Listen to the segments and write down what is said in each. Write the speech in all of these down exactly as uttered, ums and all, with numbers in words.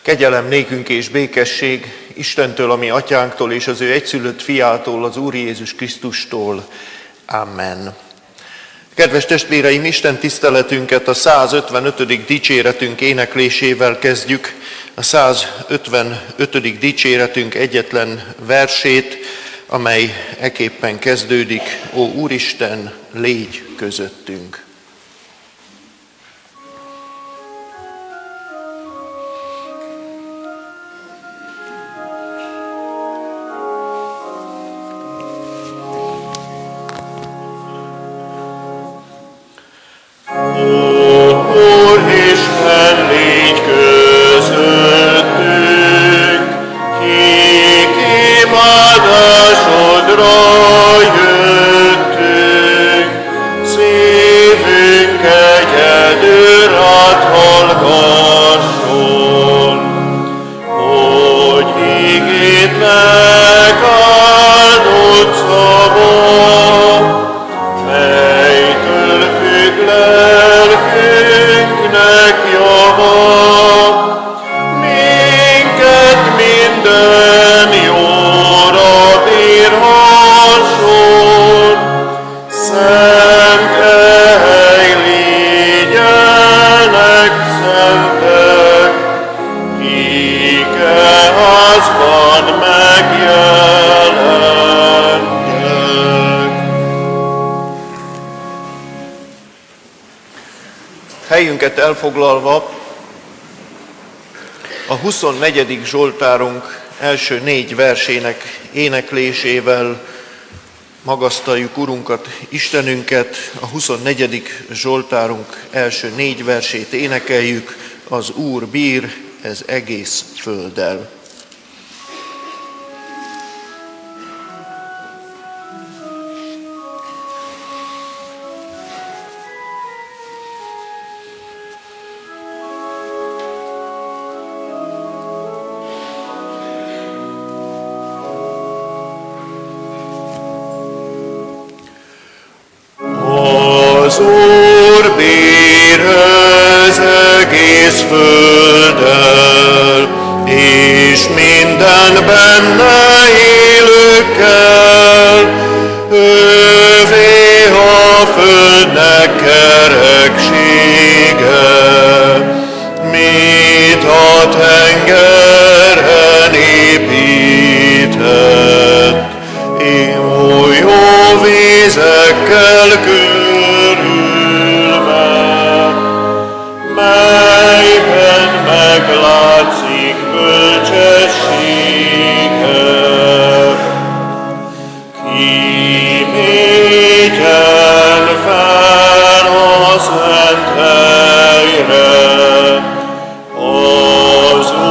Kegyelem nékünk és békesség Istentől, a mi atyánktól és az ő egyszülött fiától, az Úr Jézus Krisztustól. Amen. Kedves testvéreim, Isten tiszteletünket a százötvenötödik dicséretünk éneklésével kezdjük. A százötvenötödik dicséretünk egyetlen versét, amely eképpen kezdődik: Ó Úristen, légy közöttünk! Helyünket elfoglalva a huszonnegyedik Zsoltárunk első négy versének éneklésével magasztaljuk Urunkat, Istenünket. A huszonnegyedik Zsoltárunk első négy versét énekeljük: Az Úr bír ez egész földdel. Az Úr bír az egész földdel, és minden benne élőkkel. Ővé a földnek kereksége, mit a tengeren épített, imo jó vízekkel melyben meglátszik bölcsessége. Kimégyen fel a szent helyre, az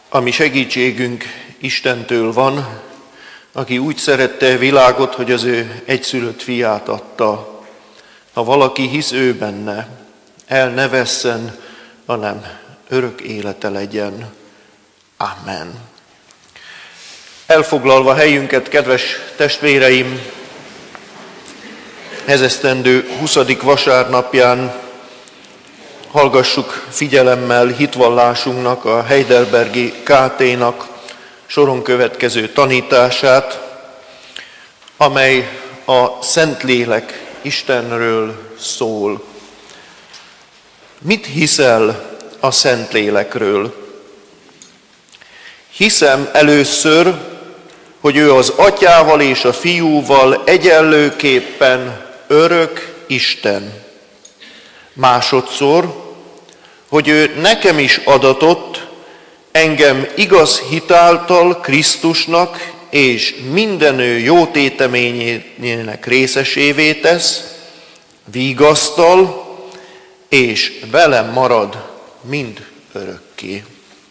ami segítségünk Istentől van, aki úgy szerette a világot, hogy az ő egyszülött fiát adta. Ha valaki hisz ő benne, el ne vesszen, hanem örök élete legyen. Amen. Elfoglalva helyünket, kedves testvéreim, ezesztendő huszadik vasárnapján hallgassuk figyelemmel hitvallásunknak, a Heidelbergi ká té-nak soron következő tanítását, amely a Szentlélek Istenről szól. Mit hiszel a Szentlélekről? Hiszem először, hogy ő az Atyával és a Fiúval egyenlőképpen örök Isten. Másodszor, hogy ő nekem is adatott, engem igaz hitáltal Krisztusnak és minden ő jó téteményének részesévé tesz, vigasztal, és velem marad mind örökké.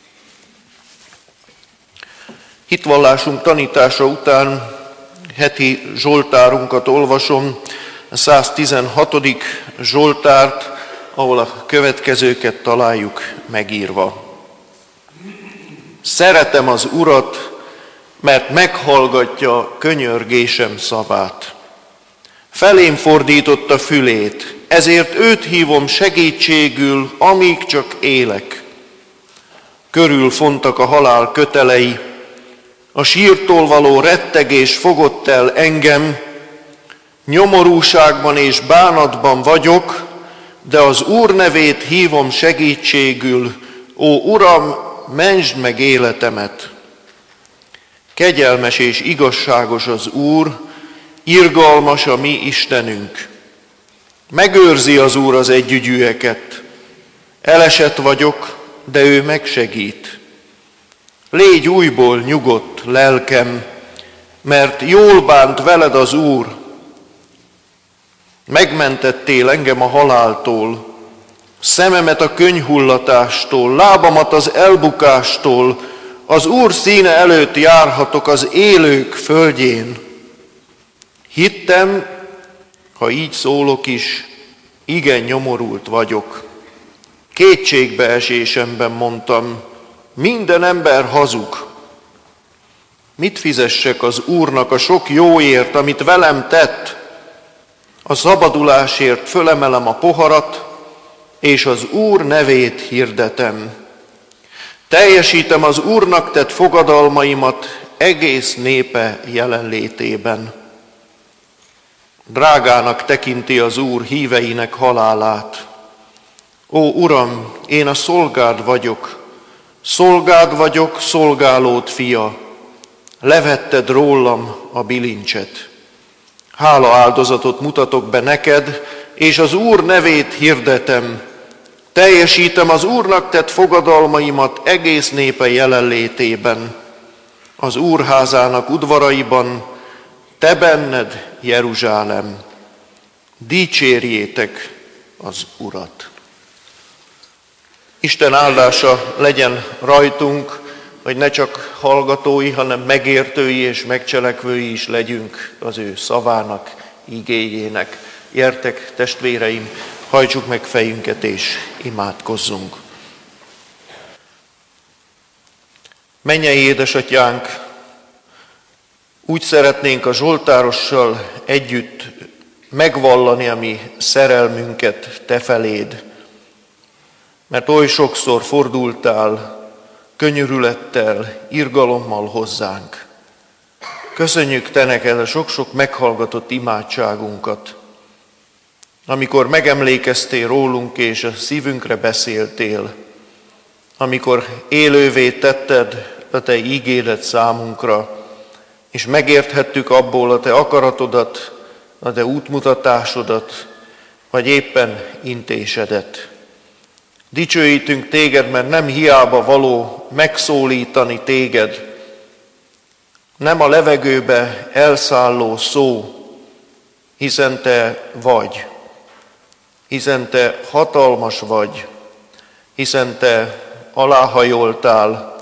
Hitvallásunk tanítása után heti zsoltárunkat olvasom, a száztizenhatodik zsoltárt, ahol a következőket találjuk megírva. Szeretem az Urat, mert meghallgatja könyörgésem szavát. Felém fordította fülét, ezért őt hívom segítségül, amíg csak élek. Körül fontak a halál kötelei, a sírtól való rettegés fogott el engem, nyomorúságban és bánatban vagyok, de az Úr nevét hívom segítségül, ó Uram, mentsd meg életemet! Kegyelmes és igazságos az Úr, irgalmas a mi Istenünk. Megőrzi az Úr az együgyűeket. Elesett vagyok, de ő megsegít. Légy újból nyugodt, lelkem, mert jól bánt veled az Úr. Megmentettél engem a haláltól, szememet a könyhullatástól, lábamat az elbukástól, az Úr színe előtt járhatok az élők földjén. Hittem, ha így szólok is, igen nyomorult vagyok. Kétségbeesésemben mondtam, minden ember hazug. Mit fizessek az Úrnak a sok jóért, amit velem tett? A szabadulásért fölemelem a poharat, és az Úr nevét hirdetem. Teljesítem az Úrnak tett fogadalmaimat egész népe jelenlétében. Drágának tekinti az Úr híveinek halálát. Ó Uram, én a szolgád vagyok, szolgád vagyok, szolgálód fia. Levetted rólam a bilincset. Hála áldozatot mutatok be neked, és az Úr nevét hirdetem. Teljesítem az Úrnak tett fogadalmaimat egész népe jelenlétében. Az Úr házának udvaraiban, te benned, Jeruzsálem. Dicsérjétek az Urat. Isten áldása legyen rajtunk, hogy ne csak hallgatói, hanem megértői és megcselekvői is legyünk az ő szavának, igéjének. Gyertek, testvéreim, hajtsuk meg fejünket és imádkozzunk. Mennyei édesatyánk, úgy szeretnénk a zsoltárossal együtt megvallani a mi szerelmünket te feléd, mert oly sokszor fordultál könyörülettel, irgalommal hozzánk. Köszönjük te neked a sok-sok meghallgatott imádságunkat, amikor megemlékeztél rólunk és a szívünkre beszéltél, amikor élővé tetted a te ígédet számunkra, és megérthettük abból a te akaratodat, a te útmutatásodat, vagy éppen intésedet. Dicsőítünk téged, mert nem hiába való megszólítani téged, nem a levegőbe elszálló szó, hiszen te vagy, hiszen te hatalmas vagy, hiszen te aláhajoltál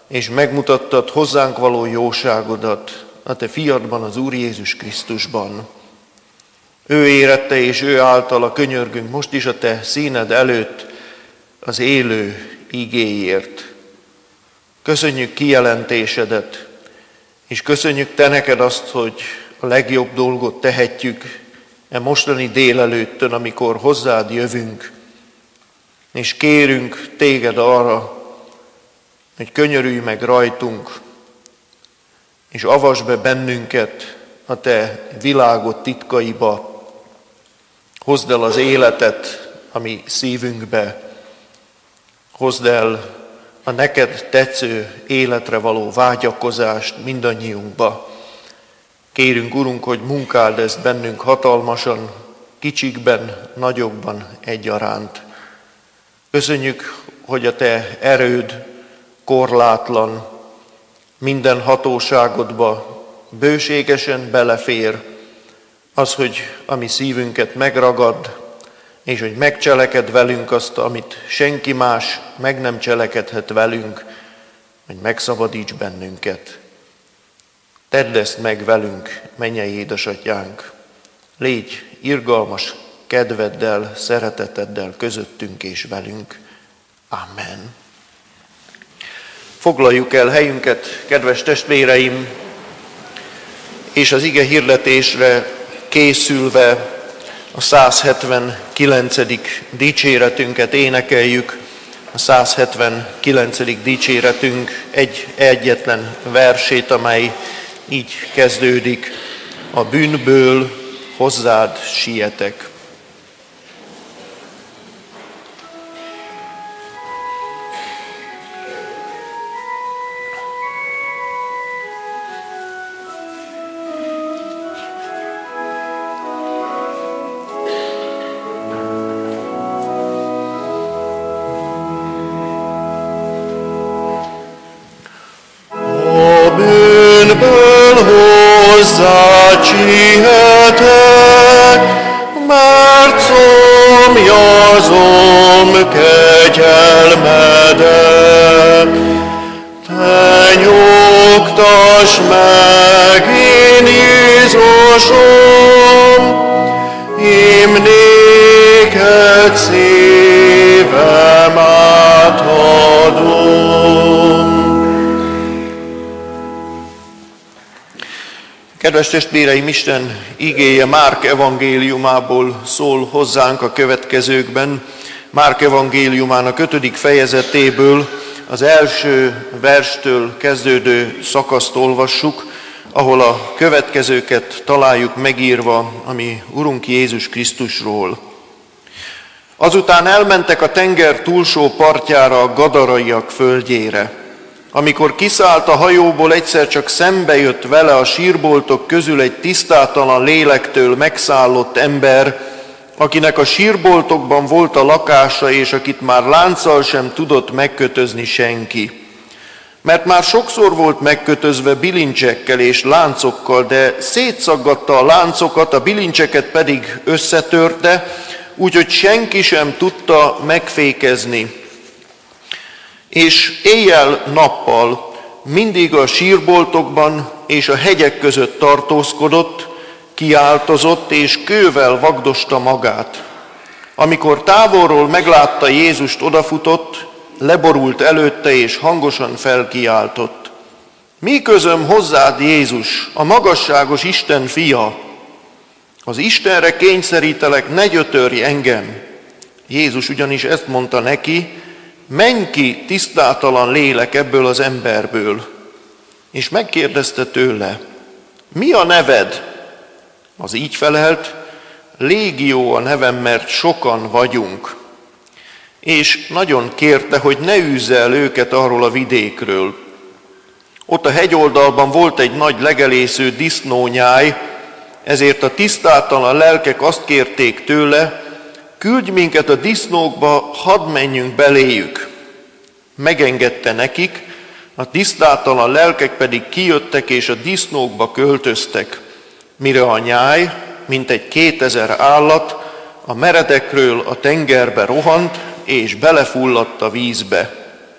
és megmutattad hozzánk való jóságodat a te fiadban, az Úr Jézus Krisztusban. Ő érette és ő általa könyörgünk most is a te színed előtt az élő igéért. Köszönjük kijelentésedet, és köszönjük te neked azt, hogy a legjobb dolgot tehetjük e mostani délelőttön, amikor hozzád jövünk, és kérünk téged arra, hogy könyörülj meg rajtunk, és avasd be bennünket a te világod titkaiba, hozd el az életet a mi szívünkbe, hozd el a neked tetsző életre való vágyakozást mindannyiunkba. Kérünk, Urunk, hogy munkáld ezt bennünk hatalmasan, kicsikben, nagyokban egyaránt. Köszönjük, hogy a te erőd korlátlan, minden hatóságodba bőségesen belefér az, hogy a mi szívünket megragad, és hogy megcseleked velünk azt, amit senki más meg nem cselekedhet velünk, hogy megszabadíts bennünket. Tedd ezt meg velünk, mennyei édesatyánk. Légy irgalmas kedveddel, szereteteddel közöttünk és velünk. Amen. Foglaljuk el helyünket, kedves testvéreim, és az ige hirdetésre készülve a száz hetvenkilencedik dicséretünket énekeljük. A száz hetvenkilencedik dicséretünk egy egyetlen versét, amely így kezdődik: a bűnből hozzád sietek. Hozzád sietek, mert szomjazom kegyelmedet. Te nyugtass meg én Jézusom, én néked szívem átadom. Kedves testvéreim, Isten igéje Márk evangéliumából szól hozzánk a következőkben. Márk evangéliumának ötödik fejezetéből az első verstől kezdődő szakaszt olvassuk, ahol a következőket találjuk megírva, ami Urunk Jézus Krisztusról. Azután elmentek a tenger túlsó partjára, a gadaraiak földjére. Amikor kiszállt a hajóból, egyszer csak szembe jött vele a sírboltok közül egy tisztátalan lélektől megszállott ember, akinek a sírboltokban volt a lakása, és akit már lánccal sem tudott megkötözni senki. Mert már sokszor volt megkötözve bilincsekkel és láncokkal, de szétszaggatta a láncokat, a bilincseket pedig összetörte, úgyhogy senki sem tudta megfékezni. És éjjel-nappal mindig a sírboltokban és a hegyek között tartózkodott, kiáltozott és kővel vagdosta magát. Amikor távolról meglátta Jézust, odafutott, leborult előtte és hangosan felkiáltott: mi közöm hozzád, Jézus, a magasságos Isten fia? Az Istenre kényszerítelek, ne gyötörj engem. Jézus ugyanis ezt mondta neki: menj ki, tisztátalan lélek, ebből az emberből. És megkérdezte tőle: mi a neved? Az így felelt: Légió a nevem, mert sokan vagyunk. És nagyon kérte, hogy ne űzze el őket arról a vidékről. Ott a hegyoldalban volt egy nagy legelésző disznónyáj, ezért a tisztátalan lelkek azt kérték tőle: küldj minket a disznókba, hadd menjünk beléjük. Megengedte nekik, a tisztátalan lelkek pedig kijöttek és a disznókba költöztek, mire a nyáj, mint egy kétezer állat, a meredekről a tengerbe rohant és belefulladt a vízbe.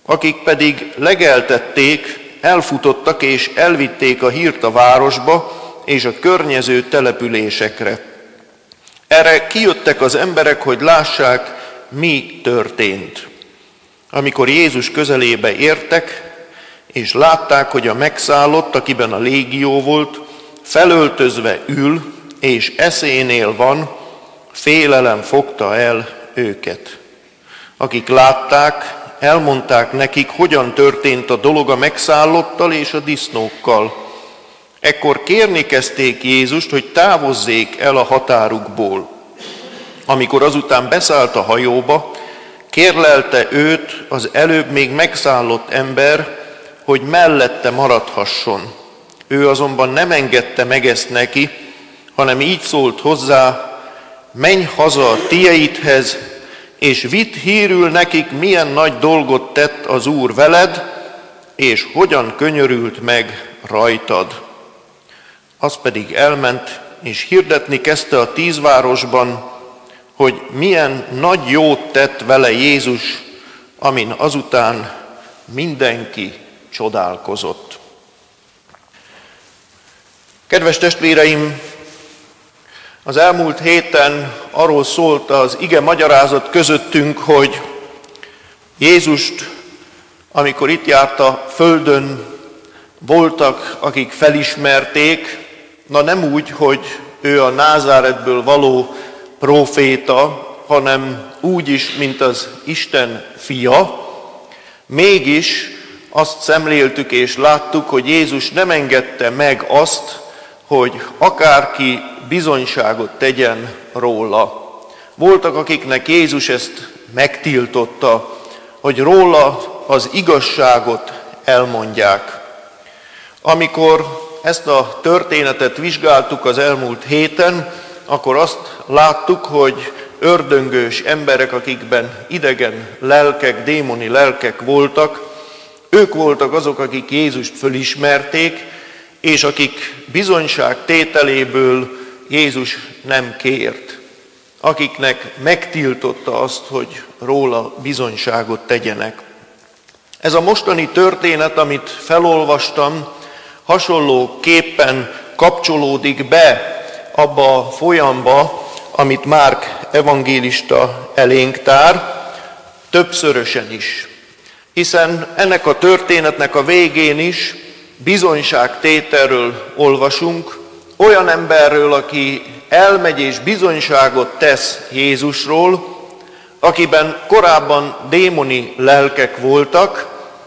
Akik pedig legeltették, elfutottak és elvitték a hírt a városba és a környező településekre. Erre kijöttek az emberek, hogy lássák, mi történt. Amikor Jézus közelébe értek, és látták, hogy a megszállott, akiben a légió volt, felöltözve ül, és eszénél van, félelem fogta el őket. Akik látták, elmondták nekik, hogyan történt a dolog a megszállottal és a disznókkal. Ekkor kérni kezdték Jézust, hogy távozzék el a határukból. Amikor azután beszállt a hajóba, kérlelte őt az előbb még megszállott ember, hogy mellette maradhasson. Ő azonban nem engedte meg ezt neki, hanem így szólt hozzá: menj haza a tieidhez, és vidd hírül nekik, milyen nagy dolgot tett az Úr veled, és hogyan könyörült meg rajtad. Az pedig elment, és hirdetni kezdte a tíz városban, hogy milyen nagy jót tett vele Jézus, amin azután mindenki csodálkozott. Kedves testvéreim, az elmúlt héten arról szólt az ige magyarázat közöttünk, hogy Jézust, amikor itt járt a földön, voltak, akik felismerték, na nem úgy, hogy ő a Názáretből való próféta, hanem úgy is, mint az Isten fia. Mégis azt szemléltük és láttuk, hogy Jézus nem engedte meg azt, hogy akárki bizonyságot tegyen róla. Voltak, akiknek Jézus ezt megtiltotta, hogy róla az igazságot elmondják. Amikor ezt a történetet vizsgáltuk az elmúlt héten, akkor azt láttuk, hogy ördöngős emberek, akikben idegen lelkek, démoni lelkek voltak, ők voltak azok, akik Jézust fölismerték, és akik bizonyság tételéből Jézus nem kért. Akiknek megtiltotta azt, hogy róla bizonyságot tegyenek. Ez a mostani történet, amit felolvastam, hasonlóképpen kapcsolódik be abba a folyamba, amit Márk evangélista elénk tár, többszörösen is. Hiszen ennek a történetnek a végén is bizonyságtételről olvasunk, olyan emberről, aki elmegy és bizonyságot tesz Jézusról, akiben korábban démoni lelkek voltak,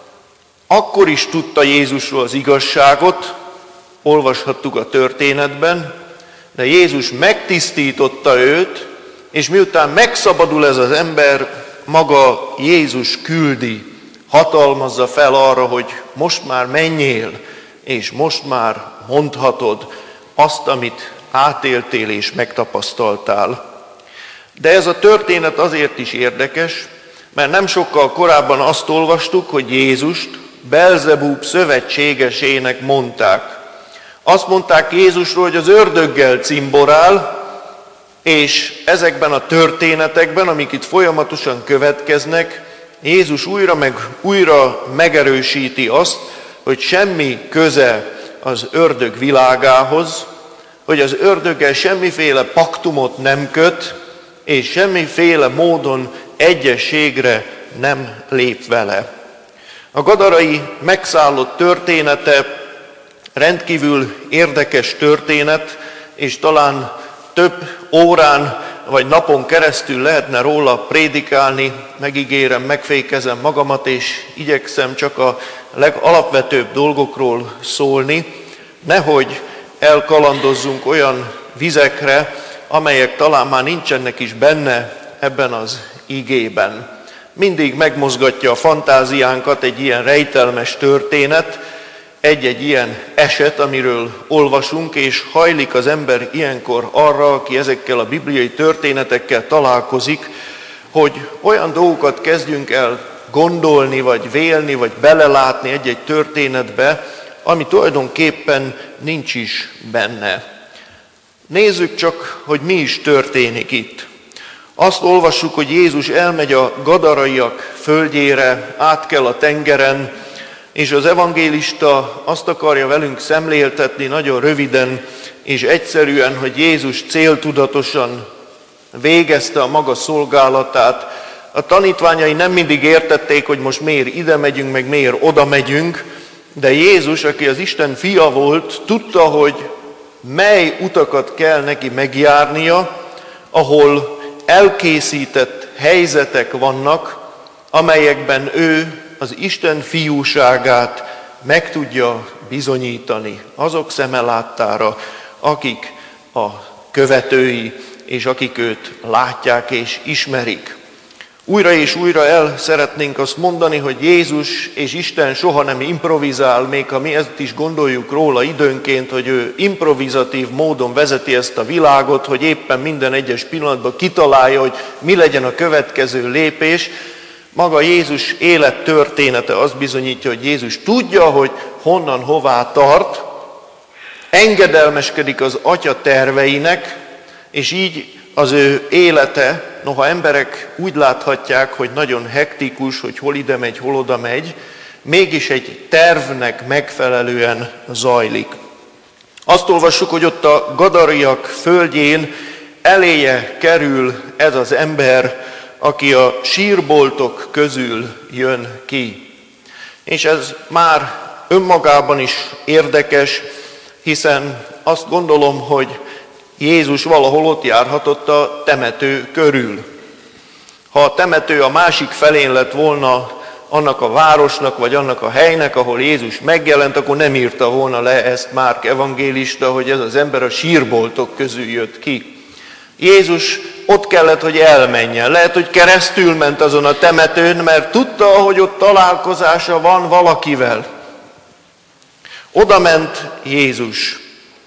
akkor is tudta Jézusról az igazságot, olvashattuk a történetben, de Jézus megtisztította őt, és miután megszabadul ez az ember, maga Jézus küldi, hatalmazza fel arra, hogy most már menjél, és most már mondhatod azt, amit átéltél és megtapasztaltál. De ez a történet azért is érdekes, mert nem sokkal korábban azt olvastuk, hogy Jézust Belzebúb szövetségesének mondták. Azt mondták Jézusról, hogy az ördöggel cimborál, és ezekben a történetekben, amik itt folyamatosan következnek, Jézus újra meg újra megerősíti azt, hogy semmi köze az ördög világához, hogy az ördöggel semmiféle paktumot nem köt, és semmiféle módon egyességre nem lép vele. A gadarai megszállott története rendkívül érdekes történet, és talán több órán vagy napon keresztül lehetne róla prédikálni, megígérem, megfékezem magamat, és igyekszem csak a legalapvetőbb dolgokról szólni, nehogy elkalandozzunk olyan vizekre, amelyek talán már nincsenek is benne ebben az igében. Mindig megmozgatja a fantáziánkat egy ilyen rejtelmes történet, egy-egy ilyen eset, amiről olvasunk, és hajlik az ember ilyenkor arra, aki ezekkel a bibliai történetekkel találkozik, hogy olyan dolgokat kezdjünk el gondolni, vagy vélni, vagy belelátni egy-egy történetbe, ami tulajdonképpen nincs is benne. Nézzük csak, hogy mi is történik itt. Azt olvassuk, hogy Jézus elmegy a gadaraiak földjére, átkel a tengeren, és az evangélista azt akarja velünk szemléltetni nagyon röviden és egyszerűen, hogy Jézus céltudatosan végezte a maga szolgálatát. A tanítványai nem mindig értették, hogy most miért ide megyünk, meg miért oda megyünk, de Jézus, aki az Isten fia volt, tudta, hogy mely utakat kell neki megjárnia, ahol elkészített helyzetek vannak, amelyekben ő az Isten fiúságát meg tudja bizonyítani azok szeme láttára, akik a követői, és akik őt látják és ismerik. Újra és újra el szeretnénk azt mondani, hogy Jézus és Isten soha nem improvizál, még ha mi ezt is gondoljuk róla időnként, hogy ő improvizatív módon vezeti ezt a világot, hogy éppen minden egyes pillanatban kitalálja, hogy mi legyen a következő lépés. Maga Jézus élettörténete azt bizonyítja, hogy Jézus tudja, hogy honnan, hová tart, engedelmeskedik az Atya terveinek, és így az ő élete, noha emberek úgy láthatják, hogy nagyon hektikus, hogy hol ide megy, hol oda megy, mégis egy tervnek megfelelően zajlik. Azt olvassuk, hogy ott a gadaraiak földjén eléje kerül ez az ember, aki a sírboltok közül jön ki. És ez már önmagában is érdekes, hiszen azt gondolom, hogy Jézus valahol ott járhatott a temető körül. Ha a temető a másik felén lett volna annak a városnak, vagy annak a helynek, ahol Jézus megjelent, akkor nem írta volna le ezt Márk evangélista, hogy ez az ember a sírboltok közül jött ki. Jézus ott kellett, hogy elmenjen. Lehet, hogy keresztül ment azon a temetőn, mert tudta, hogy ott találkozása van valakivel. Oda ment Jézus,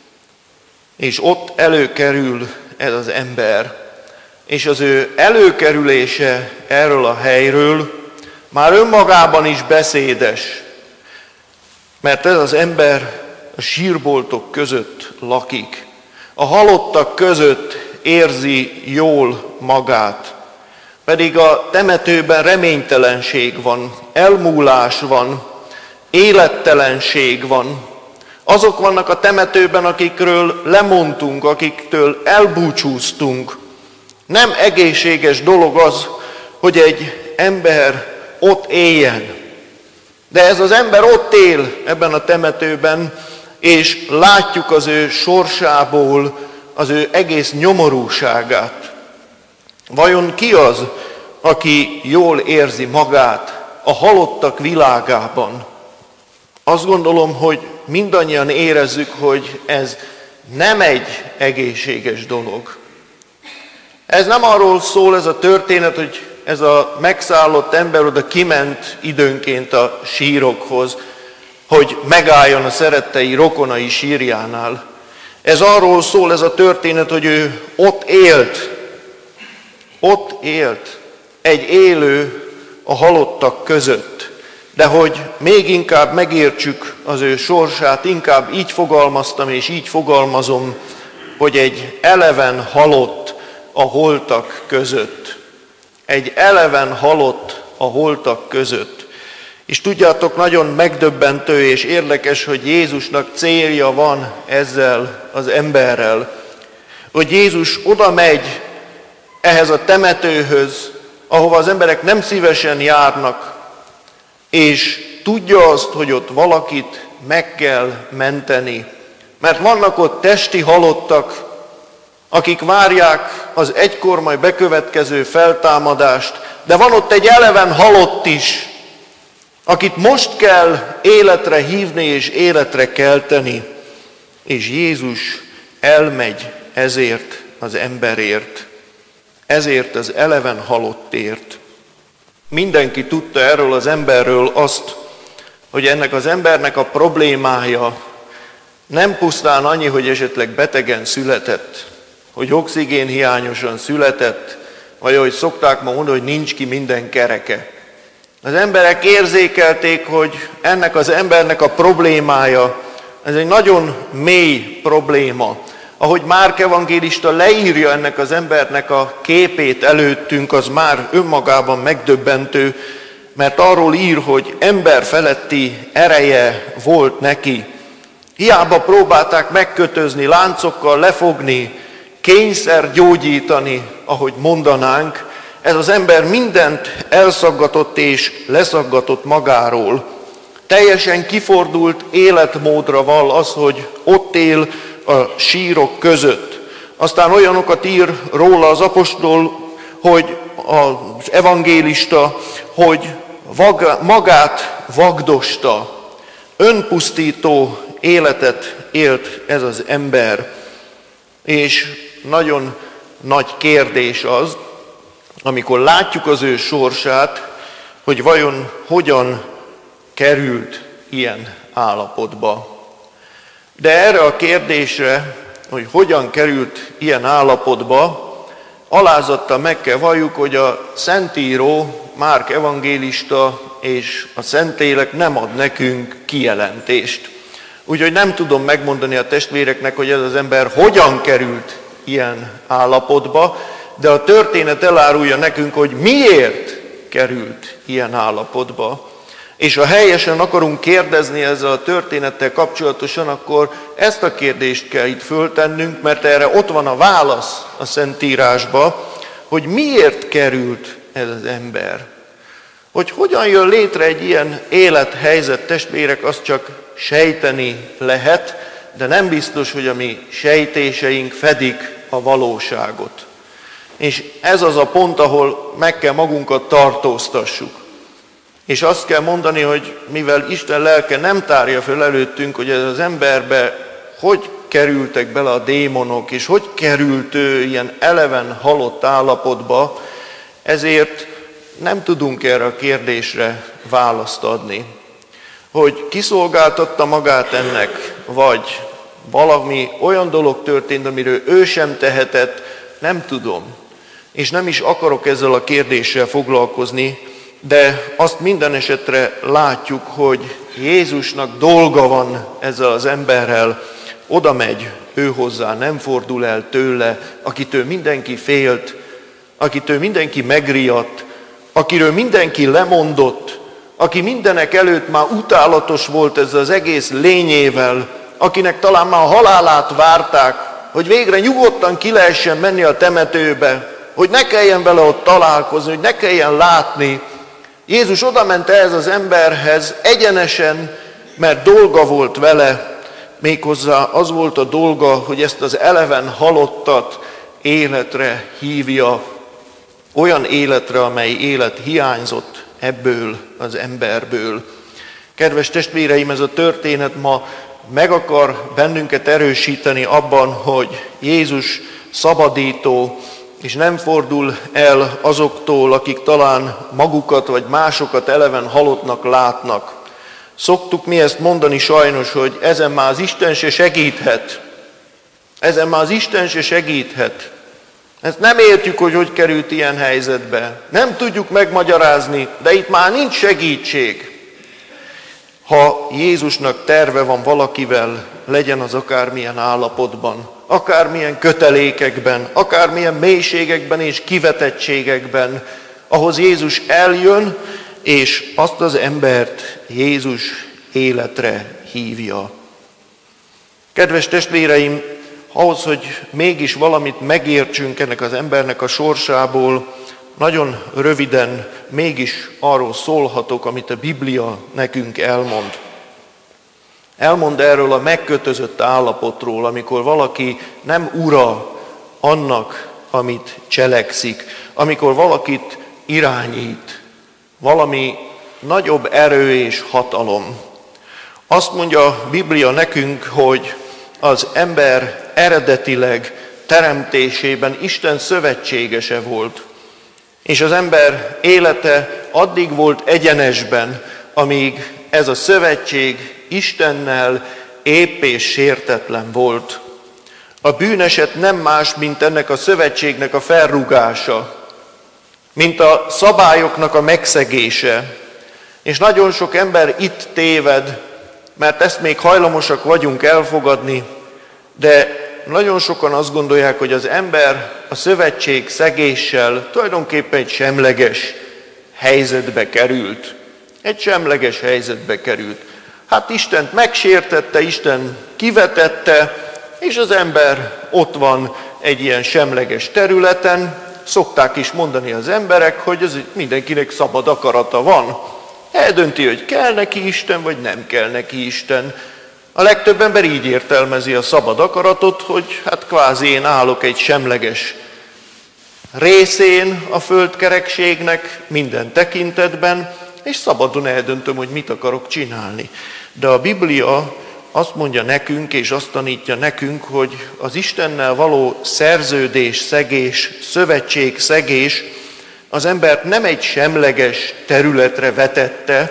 és ott előkerül ez az ember. És az ő előkerülése erről a helyről már önmagában is beszédes, mert ez az ember a sírboltok között lakik, a halottak között érzi jól magát, pedig a temetőben reménytelenség van, elmúlás van, élettelenség van. Azok vannak a temetőben, akikről lemondtunk, akiktől elbúcsúztunk. Nem egészséges dolog az, hogy egy ember ott éljen. De ez az ember ott él ebben a temetőben, és látjuk az ő sorsából az ő egész nyomorúságát. Vajon ki az, aki jól érzi magát a halottak világában? Azt gondolom, hogy mindannyian érezzük, hogy ez nem egy egészséges dolog. Ez nem arról szól ez a történet, hogy ez a megszállott ember oda kiment időnként a sírokhoz, hogy megálljon a szerettei rokonai sírjánál. Ez arról szól ez a történet, hogy ő ott élt, ott élt, egy élő a halottak között. De hogy még inkább megértsük az ő sorsát, inkább így fogalmaztam és így fogalmazom, hogy egy eleven halott a holtak között. Egy eleven halott a holtak között. És tudjátok, nagyon megdöbbentő és érdekes, hogy Jézusnak célja van ezzel az emberrel. Hogy Jézus oda megy ehhez a temetőhöz, ahova az emberek nem szívesen járnak, és tudja azt, hogy ott valakit meg kell menteni. Mert vannak ott testi halottak, akik várják az egykor majd bekövetkező feltámadást, de van ott egy eleven halott is, akit most kell életre hívni és életre kelteni, és Jézus elmegy ezért az emberért, ezért az eleven halottért. Mindenki tudta erről az emberről azt, hogy ennek az embernek a problémája nem pusztán annyi, hogy esetleg betegen született, hogy oxigénhiányosan született, vagy ahogy szokták ma mondani, hogy nincs ki minden kereke. Az emberek érzékelték, hogy ennek az embernek a problémája, ez egy nagyon mély probléma. Ahogy Márk evangélista leírja ennek az embernek a képét előttünk, az már önmagában megdöbbentő, mert arról ír, hogy ember feletti ereje volt neki. Hiába próbálták megkötözni, láncokkal lefogni, kényszer gyógyítani, ahogy mondanánk, ez az ember mindent elszaggatott és leszaggatott magáról. Teljesen kifordult életmódra val az, hogy ott él a sírok között. Aztán olyanokat ír róla az apostol, hogy az evangélista, hogy magát vagdosta, önpusztító életet élt ez az ember. És nagyon nagy kérdés az, amikor látjuk az ő sorsát, hogy vajon hogyan került ilyen állapotba. De erre a kérdésre, hogy hogyan került ilyen állapotba, alázattal meg kell valljuk, hogy a Szentíró, Márk evangélista és a Szentlélek nem ad nekünk kijelentést. Úgyhogy nem tudom megmondani a testvéreknek, hogy ez az ember hogyan került ilyen állapotba, de a történet elárulja nekünk, hogy miért került ilyen állapotba. És ha helyesen akarunk kérdezni ezzel a történettel kapcsolatosan, akkor ezt a kérdést kell itt föltennünk, mert erre ott van a válasz a Szentírásban, hogy miért került ez az ember. Hogy hogyan jön létre egy ilyen élethelyzet, testvérek, azt csak sejteni lehet, de nem biztos, hogy a mi sejtéseink fedik a valóságot. És ez az a pont, ahol meg kell magunkat tartóztassuk. És azt kell mondani, hogy mivel Isten lelke nem tárja föl előttünk, hogy ez az emberbe hogy kerültek bele a démonok, és hogy került ő ilyen eleven halott állapotba, ezért nem tudunk erre a kérdésre választ adni. Hogy kiszolgáltatta magát ennek, vagy valami olyan dolog történt, amiről ő sem tehetett, nem tudom. És nem is akarok ezzel a kérdéssel foglalkozni, de azt minden esetre látjuk, hogy Jézusnak dolga van ezzel az emberrel, oda megy, ő hozzá, nem fordul el tőle, akitől mindenki félt, akitől mindenki megriadt, akiről mindenki lemondott, aki mindenek előtt már utálatos volt ezzel az egész lényével, akinek talán már a halálát várták, hogy végre nyugodtan ki lehessen menni a temetőbe, hogy ne kelljen vele ott találkozni, hogy ne kelljen látni. Jézus odament ehhez az emberhez egyenesen, mert dolga volt vele, méghozzá az volt a dolga, hogy ezt az eleven halottat életre hívja, olyan életre, amely élet hiányzott ebből az emberből. Kedves testvéreim, ez a történet ma meg akar bennünket erősíteni abban, hogy Jézus szabadító, és nem fordul el azoktól, akik talán magukat vagy másokat eleven halottnak látnak. Szoktuk mi ezt mondani sajnos, hogy ezen már az Isten se segíthet. Ezen már az Isten se segíthet. Ezt nem értjük, hogy hogy került ilyen helyzetbe. Nem tudjuk megmagyarázni, de itt már nincs segítség. Ha Jézusnak terve van valakivel, legyen az akármilyen állapotban, akármilyen kötelékekben, akármilyen mélységekben és kivetettségekben, ahhoz Jézus eljön, és azt az embert Jézus életre hívja. Kedves testvéreim, ahhoz, hogy mégis valamit megértsünk ennek az embernek a sorsából, nagyon röviden mégis arról szólhatok, amit a Biblia nekünk elmond. Elmond erről a megkötözött állapotról, amikor valaki nem ura annak, amit cselekszik, amikor valakit irányít, valami nagyobb erő és hatalom. Azt mondja a Biblia nekünk, hogy az ember eredetileg teremtésében Isten szövetségese volt, és az ember élete addig volt egyenesben, amíg ez a szövetség Istennel épp és sértetlen volt. A bűneset nem más, mint ennek a szövetségnek a felrúgása, mint a szabályoknak a megszegése. És nagyon sok ember itt téved, mert ezt még hajlamosak vagyunk elfogadni, de nagyon sokan azt gondolják, hogy az ember a szövetség szegéssel tulajdonképpen egy semleges helyzetbe került. Egy semleges helyzetbe került. Hát Istent megsértette, Isten kivetette, és az ember ott van egy ilyen semleges területen. Szokták is mondani az emberek, hogy ez mindenkinek szabad akarata van. Eldönti, hogy kell neki Isten, vagy nem kell neki Isten. A legtöbb ember így értelmezi a szabad akaratot, hogy hát kvázi én állok egy semleges részén a földkerekségnek minden tekintetben, és szabadon eldöntöm, hogy mit akarok csinálni. De a Biblia azt mondja nekünk, és azt tanítja nekünk, hogy az Istennel való szerződés szegés, szövetség szegés az embert nem egy semleges területre vetette,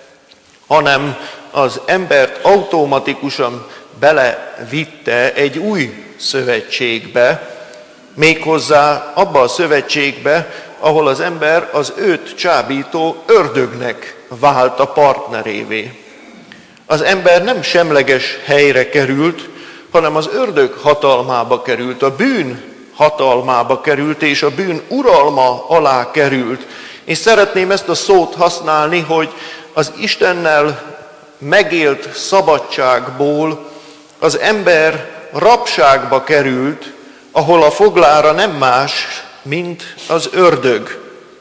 hanem az embert automatikusan belevitte egy új szövetségbe, méghozzá abba a szövetségbe, ahol az ember az őt csábító ördögnek vált a partnerévé. Az ember nem semleges helyre került, hanem az ördög hatalmába került, a bűn hatalmába került, és a bűn uralma alá került. És szeretném ezt a szót használni, hogy az Istennel megélt szabadságból az ember rabságba került, ahol a foglára nem más, mint az ördög.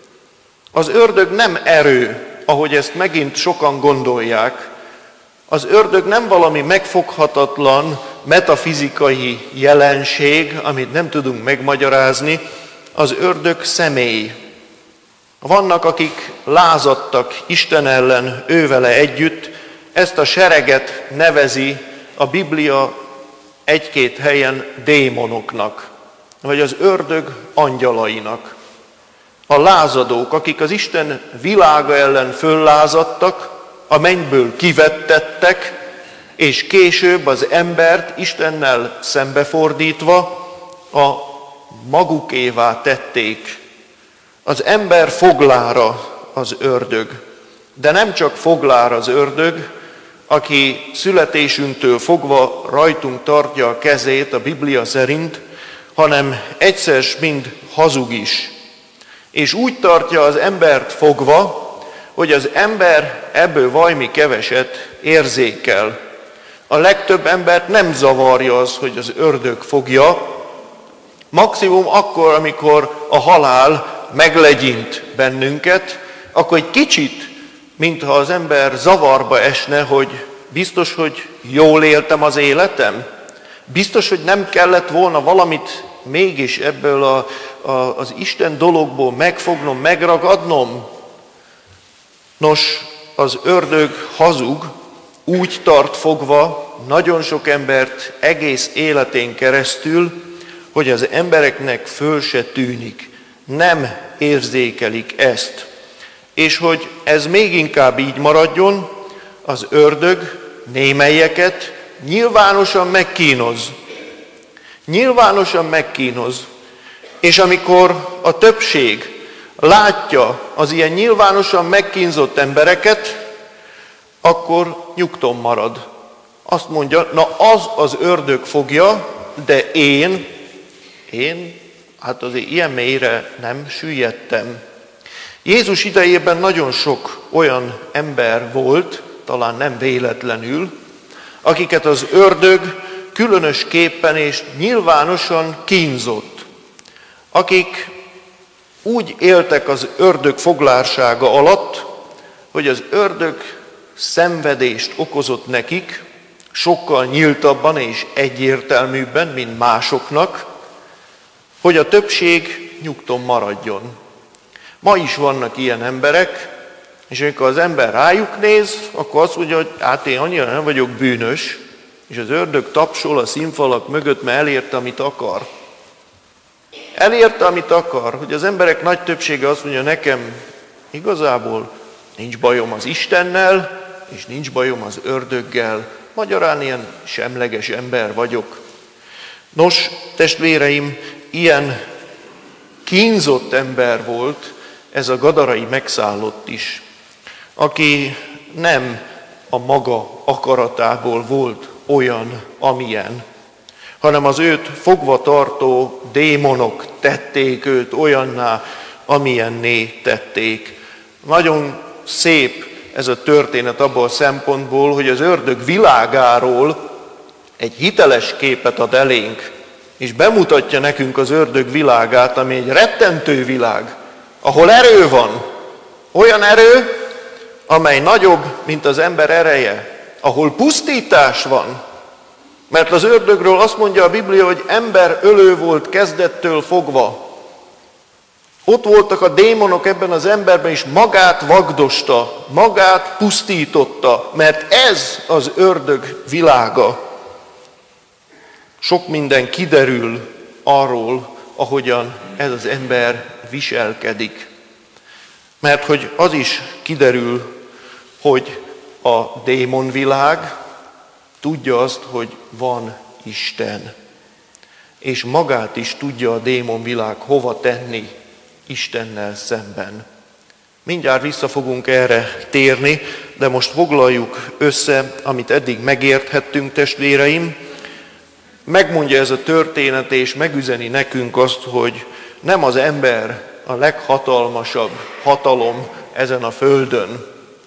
Az ördög nem erő, ahogy ezt megint sokan gondolják. Az ördög nem valami megfoghatatlan, metafizikai jelenség, amit nem tudunk megmagyarázni. Az ördög személy. Vannak, akik lázadtak Isten ellen ővele együtt, ezt a sereget nevezi a Biblia egy-két helyen démonoknak, vagy az ördög angyalainak. A lázadók, akik az Isten világa ellen föllázadtak, a mennyből kivettettek, és később az embert Istennel szembefordítva a magukévá tették. Az ember foglára az ördög, de nem csak foglára az ördög, aki születésünktől fogva rajtunk tartja a kezét a Biblia szerint, hanem egyszer mind hazug is. És úgy tartja az embert fogva, hogy az ember ebből vajmi keveset érzékel. A legtöbb embert nem zavarja az, hogy az ördög fogja, maximum akkor, amikor a halál meglegyint bennünket, akkor egy kicsit, mintha az ember zavarba esne, hogy biztos, hogy jól éltem az életem, biztos, hogy nem kellett volna valamit mégis ebből a, a, az Isten dologból megfognom, megragadnom. Nos, az ördög hazug, úgy tart fogva nagyon sok embert egész életén keresztül, hogy az embereknek föl se tűnik, nem érzékelik ezt. És hogy ez még inkább így maradjon, az ördög némelyeket nyilvánosan megkínoz. Nyilvánosan megkínoz. És amikor a többség látja az ilyen nyilvánosan megkínzott embereket, akkor nyugton marad. Azt mondja, na az az ördög fogja, de én, én, hát azért ilyen mélyre nem süllyedtem. Jézus idejében nagyon sok olyan ember volt, talán nem véletlenül, akiket az ördög különösképpen és nyilvánosan kínzott. Akik úgy éltek az ördög foglársága alatt, hogy az ördög szenvedést okozott nekik, sokkal nyíltabban és egyértelműbben, mint másoknak, hogy a többség nyugton maradjon. Ma is vannak ilyen emberek, és amikor az ember rájuk néz, akkor azt mondja, hogy hát én annyira nem vagyok bűnös, és az ördög tapsol a színfalak mögött, mert elérte, amit akar. Elérte, amit akar, hogy az emberek nagy többsége azt mondja, nekem igazából nincs bajom az Istennel, és nincs bajom az ördöggel, magyarán ilyen semleges ember vagyok. Nos, testvéreim, ilyen kínzott ember volt ez a gadarai megszállott is, aki nem a maga akaratából volt olyan, amilyen, hanem az őt fogva tartó démonok tették őt olyanná, amilyenné tették. Nagyon szép ez a történet abból a szempontból, hogy az ördög világáról egy hiteles képet ad elénk, és bemutatja nekünk az ördög világát, ami egy rettentő világ, ahol erő van, olyan erő, amely nagyobb, mint az ember ereje, ahol pusztítás van, mert az ördögről azt mondja a Biblia, hogy ember ölő volt kezdettől fogva. Ott voltak a démonok ebben az emberben, és magát vagdosta, magát pusztította, mert ez az ördög világa. Sok minden kiderül arról, ahogyan ez az ember viselkedik. Mert hogy az is kiderül, hogy a démonvilág tudja azt, hogy van Isten. És magát is tudja a démonvilág hova tenni Istennel szemben. Mindjárt vissza fogunk erre térni, de most foglaljuk össze, amit eddig megérthettünk, testvéreim. Megmondja ez a történet, és megüzeni nekünk azt, hogy nem az ember a leghatalmasabb hatalom ezen a földön.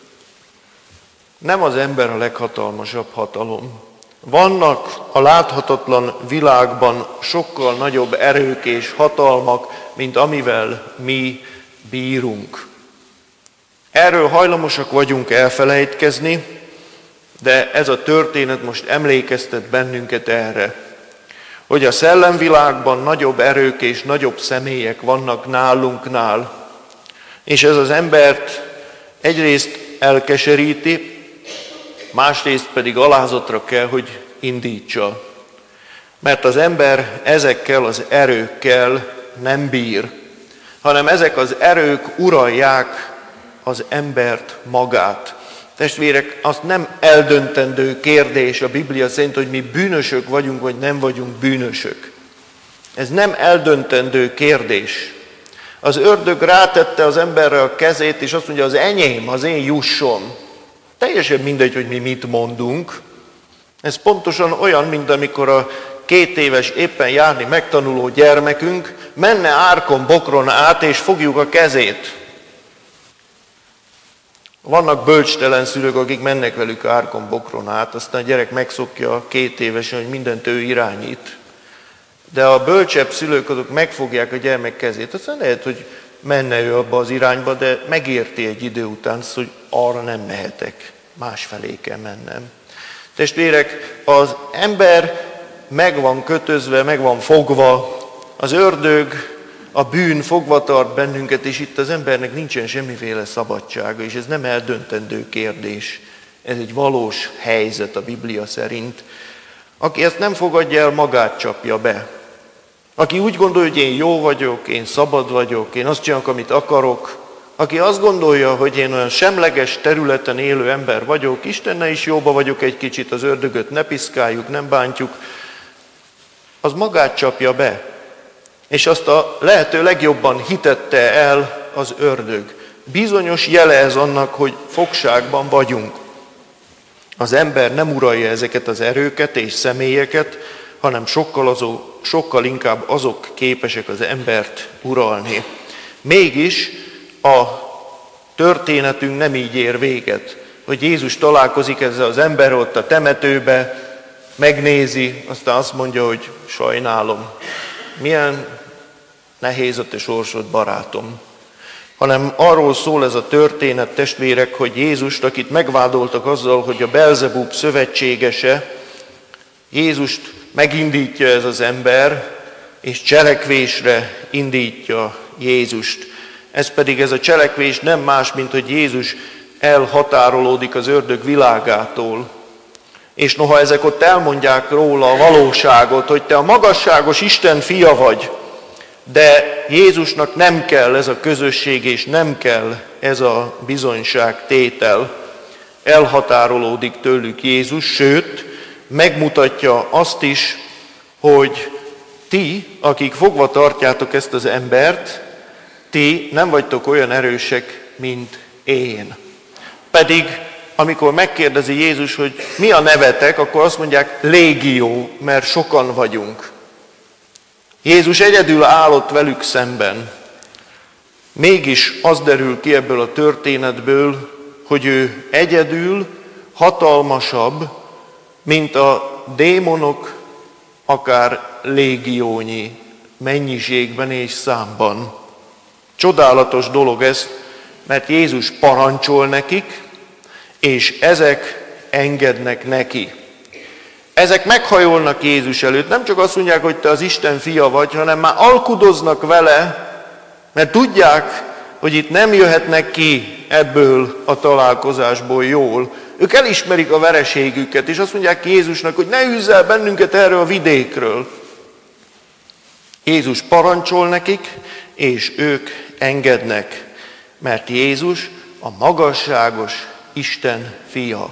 Nem az ember a leghatalmasabb hatalom. Vannak a láthatatlan világban sokkal nagyobb erők és hatalmak, mint amivel mi bírunk. Erről hajlamosak vagyunk elfelejtkezni, de ez a történet most emlékeztet bennünket erre, hogy a szellemvilágban nagyobb erők és nagyobb személyek vannak nálunknál, és ez az embert egyrészt elkeseríti, másrészt pedig alázatra kell, hogy indítsa. Mert az ember ezekkel az erőkkel nem bír, hanem ezek az erők uralják az embert magát. Testvérek, azt nem eldöntendő kérdés a Biblia szerint, hogy mi bűnösök vagyunk, vagy nem vagyunk bűnösök. Ez nem eldöntendő kérdés. Az ördög rátette az emberre a kezét, és azt mondja, az enyém, az én jussom. Teljesen mindegy, hogy mi mit mondunk. Ez pontosan olyan, mint amikor a két éves éppen járni megtanuló gyermekünk menne árkon, bokron át, és fogjuk a kezét. Vannak bölcstelen szülők, akik mennek velük árkon, bokron át, aztán a gyerek megszokja két évesen, hogy mindent ő irányít. De a bölcsebb szülők azok megfogják a gyermek kezét. Aztán lehet, hogy menne ő abba az irányba, de megérti egy idő után, hogy arra nem mehetek, másfelé kell mennem. Testvérek, az ember meg van kötözve, meg van fogva, az ördög, a bűn fogva tart bennünket, és itt az embernek nincsen semmiféle szabadsága, és ez nem eldöntendő kérdés. Ez egy valós helyzet a Biblia szerint. Aki ezt nem fogadja el, magát csapja be. Aki úgy gondolja, hogy én jó vagyok, én szabad vagyok, én azt csinálok, amit akarok, aki azt gondolja, hogy én olyan semleges területen élő ember vagyok, Istennel is jóba vagyok egy kicsit, az ördögöt ne piszkáljuk, nem bántjuk, az magát csapja be. És azt a lehető legjobban hitette el az ördög. Bizonyos jele ez annak, hogy fogságban vagyunk. Az ember nem uralja ezeket az erőket és személyeket, hanem sokkal, azok, sokkal inkább azok képesek az embert uralni. Mégis a történetünk nem így ér véget, hogy Jézus találkozik ezzel az emberrel ott a temetőbe, megnézi, aztán azt mondja, hogy sajnálom, milyen nehéz a te sorsod, barátom. Hanem arról szól ez a történet, testvérek, hogy Jézust, akit megvádoltak azzal, hogy a Belzebub szövetségese, Jézust megindítja ez az ember, és cselekvésre indítja Jézust. Ez pedig ez a cselekvés nem más, mint hogy Jézus elhatárolódik az ördög világától. És noha ezek ott elmondják róla a valóságot, hogy te a magasságos Isten fia vagy, de Jézusnak nem kell ez a közösség, és nem kell ez a bizonyságtétel. Elhatárolódik tőlük Jézus, sőt, megmutatja azt is, hogy ti, akik fogva tartjátok ezt az embert, ti nem vagytok olyan erősek, mint én. Pedig amikor megkérdezi Jézus, hogy mi a nevetek, akkor azt mondják légió, mert sokan vagyunk. Jézus egyedül állott velük szemben. Mégis az derül ki ebből a történetből, hogy ő egyedül hatalmasabb, mint a démonok, akár légiónyi mennyiségben és számban. Csodálatos dolog ez, mert Jézus parancsol nekik, és ezek engednek neki. Ezek meghajolnak Jézus előtt, nem csak azt mondják, hogy te az Isten fia vagy, hanem már alkudoznak vele, mert tudják, hogy itt nem jöhetnek ki ebből a találkozásból jól. Ők elismerik a vereségüket, és azt mondják Jézusnak, hogy ne űzz el bennünket erről a vidékről. Jézus parancsol nekik, és ők engednek, mert Jézus a magasságos Isten fia.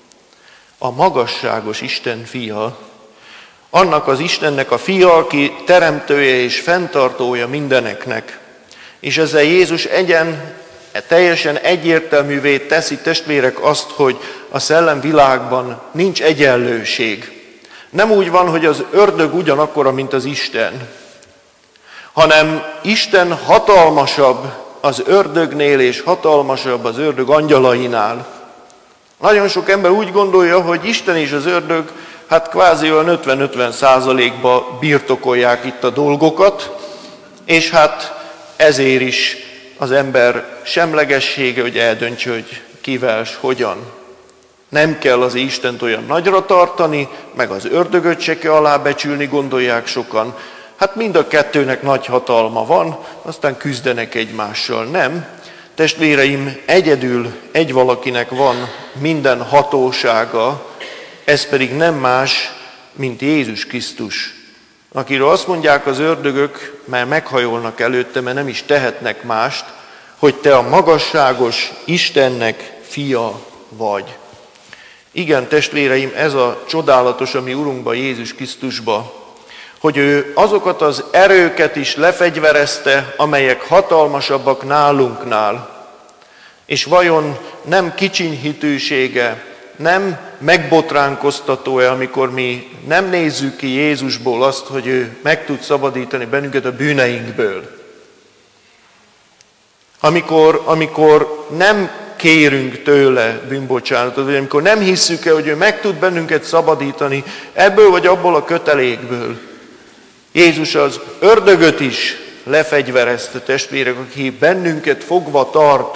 A magasságos Isten fia, annak az Istennek a fia, aki teremtője és fenntartója mindeneknek. És ezzel Jézus egyen, teljesen egyértelművé teszi, testvérek, azt, hogy a szellemvilágban nincs egyenlőség. Nem úgy van, hogy az ördög ugyanakkora, mint az Isten, hanem Isten hatalmasabb az ördögnél, és hatalmasabb az ördög angyalainál. Nagyon sok ember úgy gondolja, hogy Isten és az ördög, hát kvázi olyan ötven-ötven százalékba birtokolják itt a dolgokat, és hát ezért is az ember semlegessége, hogy eldöntse, hogy kivel s hogyan. Nem kell az Istent olyan nagyra tartani, meg az ördögöt se kell alábecsülni, gondolják sokan. Hát mind a kettőnek nagy hatalma van, aztán küzdenek egymással. Nem, testvéreim, egyedül egy valakinek van minden hatósága, ez pedig nem más, mint Jézus Krisztus, akiről azt mondják az ördögök, mert meghajolnak előtte, mert nem is tehetnek mást, hogy te a magasságos Istennek fia vagy. Igen, testvéreim, ez a csodálatos, ami Urunkba, Jézus Krisztusba, hogy ő azokat az erőket is lefegyverezte, amelyek hatalmasabbak nálunknál. És vajon nem kicsinyhitűsége, nem megbotránkoztató-e, amikor mi nem nézzük ki Jézusból azt, hogy ő meg tud szabadítani bennünket a bűneinkből. Amikor, amikor nem kérünk tőle bűnbocsánatot, vagy amikor nem hisszük el, hogy ő meg tud bennünket szabadítani ebből vagy abból a kötelékből. Jézus az ördögöt is lefegyverezte, testvérek, aki bennünket fogva tart,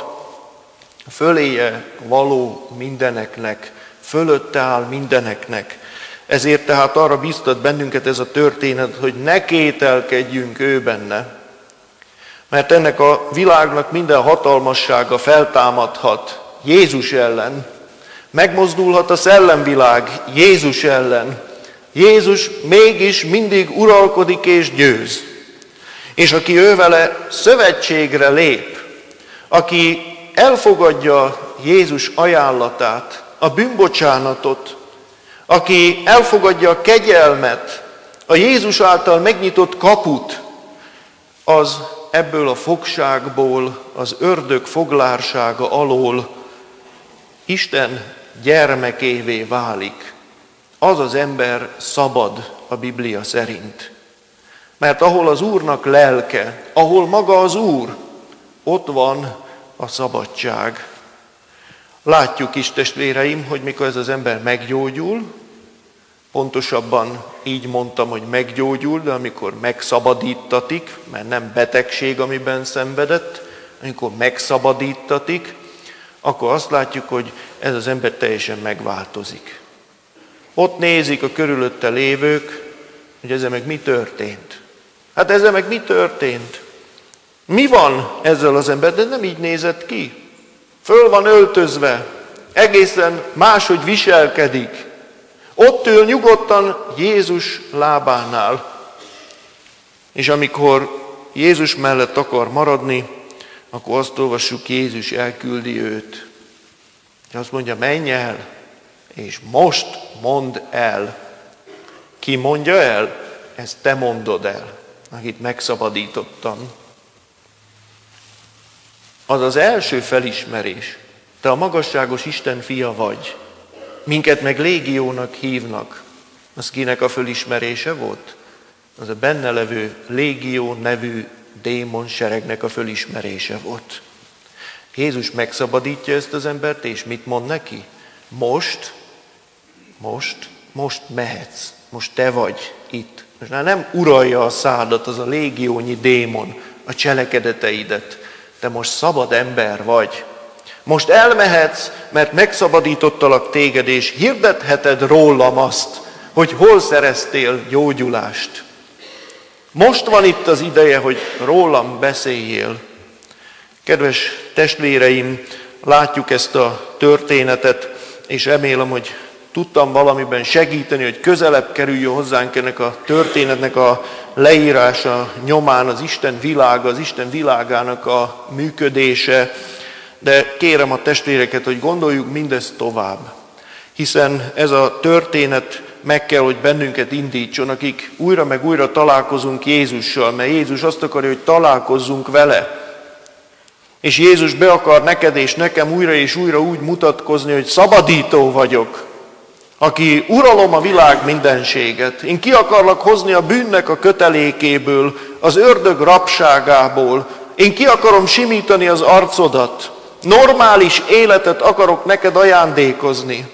föléje való mindeneknek, fölötte áll mindeneknek. Ezért tehát arra biztat bennünket ez a történet, hogy ne kételkedjünk ő benne. Mert ennek a világnak minden hatalmassága feltámadhat Jézus ellen, megmozdulhat a szellemvilág Jézus ellen. Jézus mégis mindig uralkodik és győz. És aki ővele szövetségre lép, aki elfogadja Jézus ajánlatát, a bűnbocsánatot, aki elfogadja a kegyelmet, a Jézus által megnyitott kaput, az ebből a fogságból, az ördög foglársága alól Isten gyermekévé válik. Az az ember szabad a Biblia szerint. Mert ahol az Úrnak lelke, ahol maga az Úr, ott van a szabadság. Látjuk is, testvéreim, hogy mikor ez az ember meggyógyul, pontosabban így mondtam, hogy meggyógyul, de amikor megszabadítatik, mert nem betegség, amiben szenvedett, amikor megszabadítatik, akkor azt látjuk, hogy ez az ember teljesen megváltozik. Ott nézik a körülötte lévők, hogy ezzel meg mi történt. Hát ezzel meg mi történt? Mi van ezzel az ember? De nem így nézett ki. Föl van öltözve, egészen máshogy viselkedik. Ott ül nyugodtan Jézus lábánál. És amikor Jézus mellett akar maradni, akkor azt olvassuk, Jézus elküldi őt. És azt mondja, menj el, és most mondd el. Ki mondja el? Ezt te mondod el, akit megszabadítottam. Az az első felismerés. te a magasságos Isten fia vagy, minket meg légiónak hívnak. Az kinek a fölismerése volt? Az a benne levő légió nevű démon seregnek a fölismerése volt. Jézus megszabadítja ezt az embert, és mit mond neki? Most, most, most mehetsz, most te vagy itt. Most már nem uralja a szádat az a légiónyi démon, a cselekedeteidet. Te most szabad ember vagy. Most elmehetsz, mert megszabadítottalak téged, és hirdetheted rólam azt, hogy hol szereztél gyógyulást. Most van itt az ideje, hogy rólam beszéljél. Kedves testvéreim, látjuk ezt a történetet, és remélem, hogy tudtam valamiben segíteni, hogy közelebb kerüljön hozzánk ennek a történetnek a leírása nyomán az Isten világa, az Isten világának a működése, de kérem a testvéreket, hogy gondoljuk mindezt tovább, hiszen ez a történet meg kell, hogy bennünket indítson, akik újra meg újra találkozunk Jézussal, mert Jézus azt akarja, hogy találkozzunk vele. És Jézus be akar neked és nekem újra és újra úgy mutatkozni, hogy szabadító vagyok, aki uralom a világ mindenséget. Én ki akarlak hozni a bűnnek a kötelékéből, az ördög rabságából. Én ki akarom simítani az arcodat. Normális életet akarok neked ajándékozni.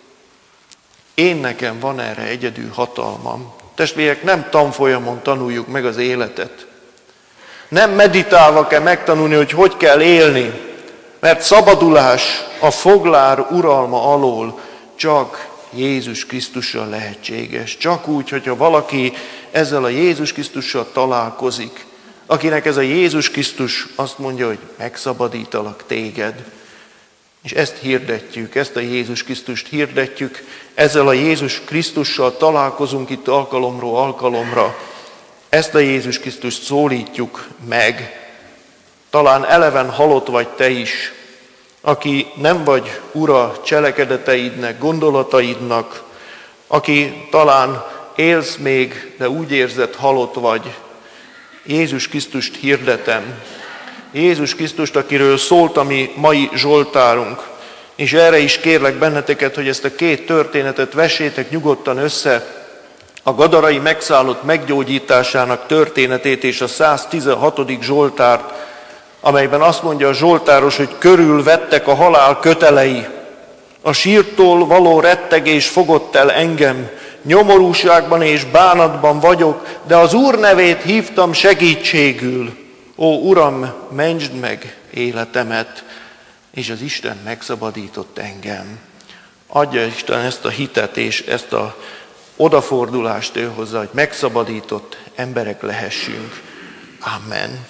Én nekem van erre egyedül hatalmam. Testvérek, nem tanfolyamon tanuljuk meg az életet. Nem meditálva kell megtanulni, hogy hogy kell élni, mert szabadulás a foglár uralma alól csak Jézus Krisztussal lehetséges. Csak úgy, hogyha valaki ezzel a Jézus Krisztussal találkozik, akinek ez a Jézus Krisztus azt mondja, hogy megszabadítalak téged. És ezt hirdetjük, ezt a Jézus Krisztust hirdetjük, ezzel a Jézus Krisztussal találkozunk itt alkalomról alkalomra. Ezt a Jézus Krisztust szólítjuk meg. Talán eleven halott vagy te is, aki nem vagy ura cselekedeteidnek, gondolataidnak, aki talán élsz még, de úgy érzed, halott vagy. Jézus Krisztust hirdetem. Jézus Krisztust, akiről szólt a mi mai Zsoltárunk. És erre is kérlek benneteket, hogy ezt a két történetet vessétek nyugodtan össze, a gadarai megszállott meggyógyításának történetét és a száztizenhatodik Zsoltárt, amelyben azt mondja a zsoltáros, hogy körülvettek a halál kötelei. A sírtól való rettegés fogott el engem, nyomorúságban és bánatban vagyok, de az Úr nevét hívtam segítségül. Ó, Uram, mentsd meg életemet, és az Isten megszabadított engem. Adja Isten ezt a hitet és ezt a odafordulást ő hozzá, hogy megszabadított emberek lehessünk. Amen.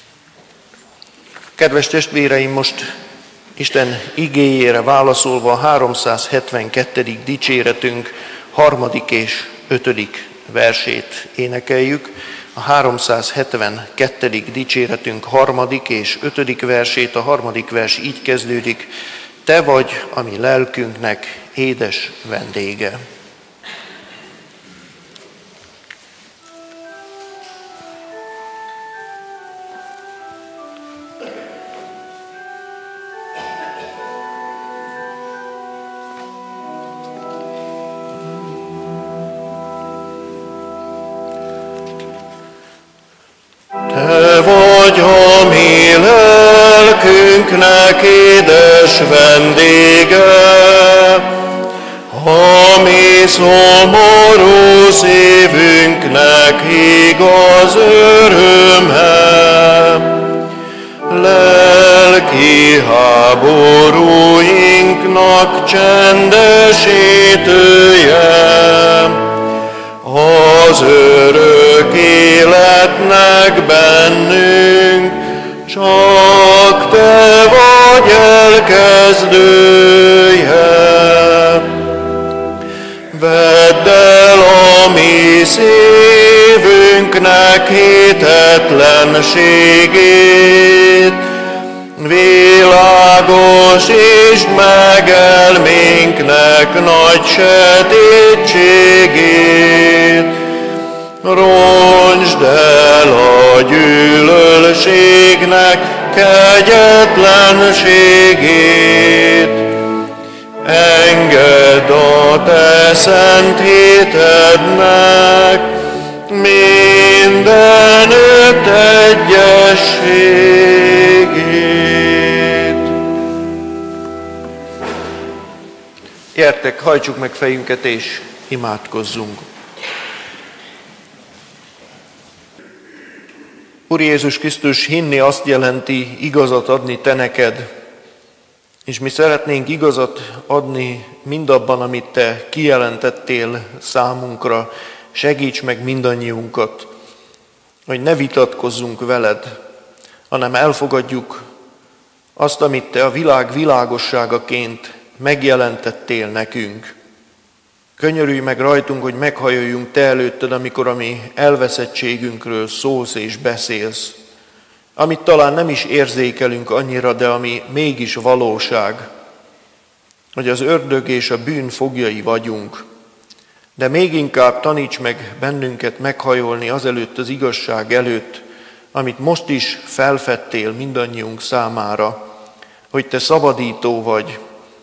Kedves testvéreim, most Isten igéjére válaszolva a háromszázhetvenkettedik dicséretünk harmadik és ötödik versét énekeljük. A háromszázhetvenkettedik dicséretünk harmadik és ötödik versét, a harmadik vers így kezdődik: Te vagy a mi lelkünknek édes vendége. Lelkünknek édes vendége, a mi szomorú szívünknek igaz öröme. Lelki háborúinknak csendesítője, az örök életnek bennünk csak te vagy elkezdője. Vedd el a mi szívünknek hitetlenségét, világosítsd meg elménknek nagy sötétségét. Roncsd el a gyűlölségnek kegyetlenségét, Engedd a te szent hétednek mindenütt egyességét. Gyertek, hajtsuk meg fejünket és imádkozzunk. Úr Jézus Krisztus, hinni azt jelenti igazat adni te neked, és mi szeretnénk igazat adni mindabban, amit te kijelentettél számunkra. Segíts meg mindannyiunkat, hogy ne vitatkozzunk veled, hanem elfogadjuk azt, amit te a világ világosságaként megjelentettél nekünk. Könyörülj meg rajtunk, hogy meghajoljunk te előtted, amikor a mi elveszettségünkről szólsz és beszélsz, amit talán nem is érzékelünk annyira, de ami mégis valóság, hogy az ördög és a bűn foglyai vagyunk. De még inkább taníts meg bennünket meghajolni azelőtt az igazság előtt, amit most is felfedtél mindannyiunk számára, hogy te szabadító vagy,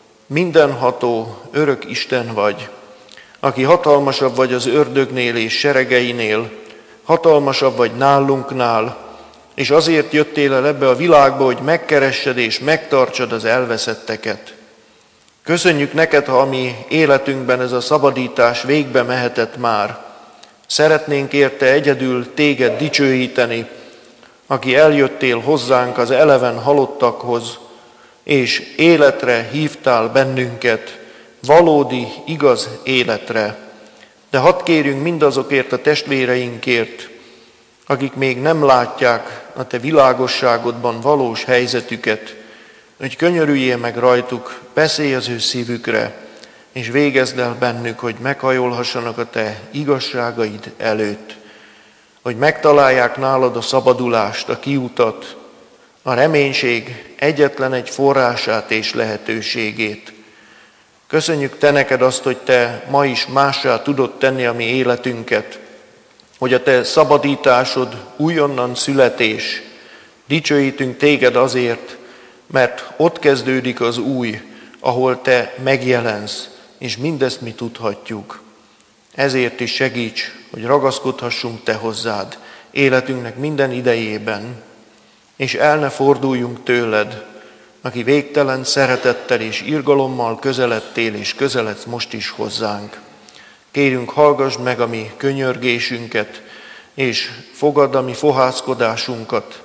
mindenható, örök Isten vagy, aki hatalmasabb vagy az ördögnél és seregeinél, hatalmasabb vagy nálunknál, és azért jöttél el ebbe a világba, hogy megkeressed és megtartsad az elveszetteket. Köszönjük neked, ha a mi életünkben ez a szabadítás végbe mehetett már. Szeretnénk érte egyedül téged dicsőíteni, aki eljöttél hozzánk az eleven halottakhoz, és életre hívtál bennünket, valódi, igaz életre. De hadd kérjünk mindazokért a testvéreinkért, akik még nem látják a te világosságodban valós helyzetüket, hogy könyörüljél meg rajtuk, beszélj az ő szívükre, és végezd el bennük, hogy meghajolhassanak a te igazságaid előtt, hogy megtalálják nálad a szabadulást, a kiutat, a reménység egyetlen egy forrását és lehetőségét. Köszönjük te neked azt, hogy te ma is mássá tudod tenni a mi életünket, hogy a te szabadításod újonnan születés. Dicsőítünk téged azért, mert ott kezdődik az új, ahol te megjelensz, és mindezt mi tudhatjuk. Ezért is segíts, hogy ragaszkodhassunk te hozzád életünknek minden idejében, és el ne forduljunk tőled, aki végtelen szeretettel és irgalommal közeledtél és közeledsz most is hozzánk. Kérünk, hallgassd meg a mi könyörgésünket, és fogadd a mi fohászkodásunkat.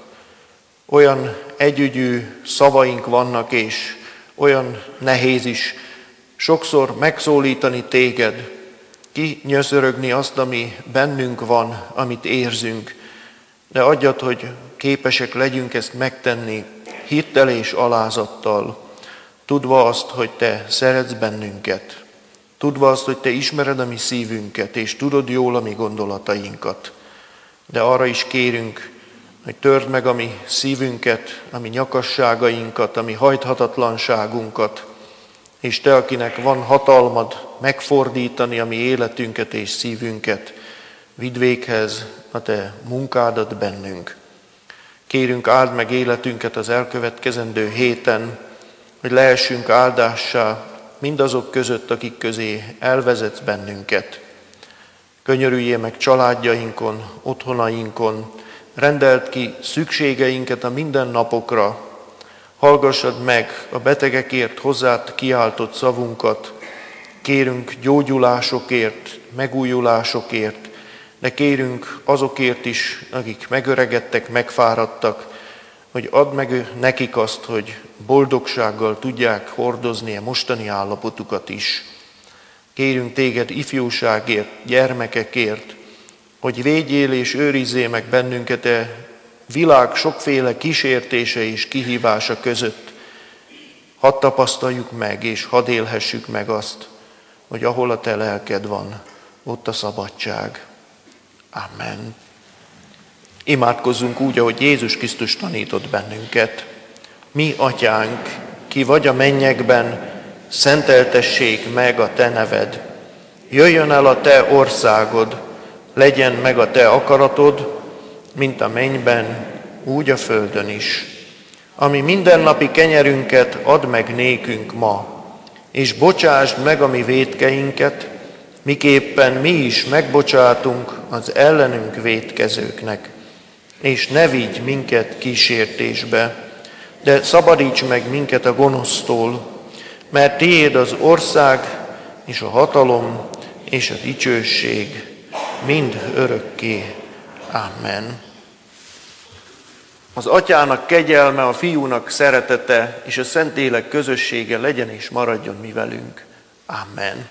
Olyan együgyű szavaink vannak, és olyan nehéz is sokszor megszólítani téged, kinyöszörögni azt, ami bennünk van, amit érzünk, de adjad, hogy képesek legyünk ezt megtenni hittel és alázattal, tudva azt, hogy te szeretsz bennünket, tudva azt, hogy te ismered a mi szívünket, és tudod jól a mi gondolatainkat. De arra is kérünk, hogy törd meg a mi szívünket, a mi nyakasságainkat, a mi hajthatatlanságunkat, és te, akinek van hatalmad megfordítani a mi életünket és szívünket, vidd véghez a te munkádat bennünk. Kérünk, áld meg életünket az elkövetkezendő héten, hogy lehessünk áldássá mindazok között, akik közé elvezetsz bennünket. Könyörüljél meg családjainkon, otthonainkon, rendeld ki szükségeinket a mindennapokra, hallgassad meg a betegekért hozzád kiáltott szavunkat, kérünk gyógyulásokért, megújulásokért, de kérünk azokért is, akik megöregedtek, megfáradtak, hogy add meg nekik azt, hogy boldogsággal tudják hordozni a mostani állapotukat is. Kérünk téged ifjúságért, gyermekekért, hogy védjél és őrizzél meg bennünket a világ sokféle kísértése és kihívása között. Hadd tapasztaljuk meg, és hadd élhessük meg azt, hogy ahol a te lelked van, ott a szabadság. Amen. Imádkozzunk úgy, ahogy Jézus Krisztus tanított bennünket. Mi, Atyánk, ki vagy a mennyekben, szenteltessék meg a te neved. Jöjjön el a te országod, legyen meg a te akaratod, mint a mennyben, úgy a földön is. Ami mindennapi kenyerünket add meg nékünk ma, és bocsásd meg a mi vétkeinket, miképpen mi is megbocsátunk az ellenünk vétkezőknek. És ne vigy minket kísértésbe, de szabadíts meg minket a gonosztól, mert tiéd az ország, és a hatalom, és a dicsőség mind örökké. Amen. Az Atyának kegyelme, a Fiúnak szeretete, és a Szentlélek közössége legyen és maradjon mi velünk. Amen.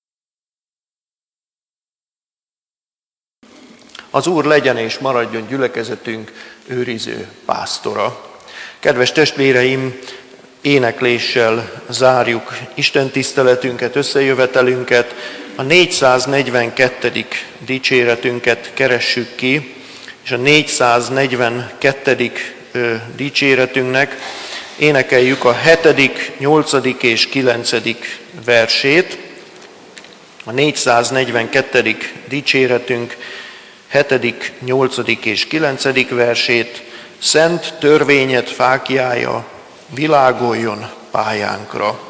Az Úr legyen és maradjon gyülekezetünk őriző pásztora. Kedves testvéreim, énekléssel zárjuk Isten tiszteletünket, összejövetelünket, a négyszáznegyvenkettedik dicséretünket keressük ki, és a négyszáznegyvenkettedik dicséretünknek énekeljük a hetedik, nyolcadik és kilencedik versét. A négyszáznegyvenkettedik dicséretünk hetedik, nyolcadik és kilencedik versét: Szent törvényed fáklyája világoljon pályánkra.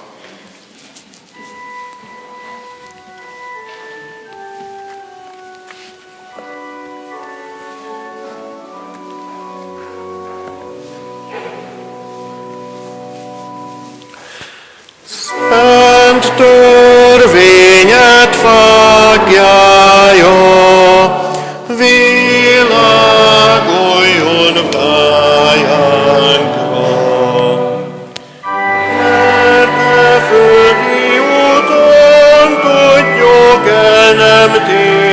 Szent törvényed fáklyája világoljon pályánkra, mert ne földi úton tudjuk el nem tévedni.